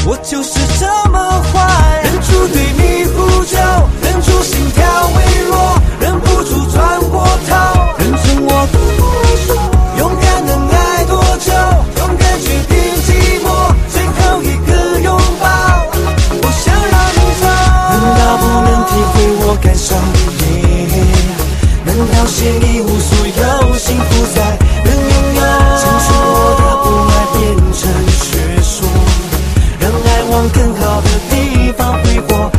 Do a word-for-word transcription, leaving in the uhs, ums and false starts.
我就是这么坏，忍住对你呼救，忍住心跳微弱，忍不住转过头，认真我不会说，勇敢能爱多久，勇敢决定寂寞，最后一个拥抱，我想让你走。难道不能体会我感受？难道写一无所有，幸福才能拥有？成全我的不爱变成学说，让爱往更好的地方挥霍。